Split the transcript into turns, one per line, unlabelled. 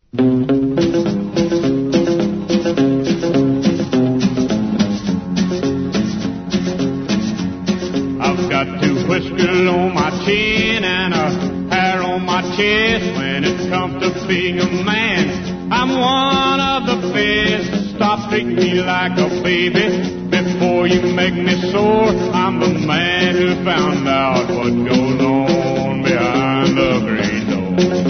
I've got two whiskers on my chin and a hair on my chest. When it comes to being a man, I'm one of the best. Stop treating me like a baby before you make me sore. I'm the man who found out what goes on behind the green door.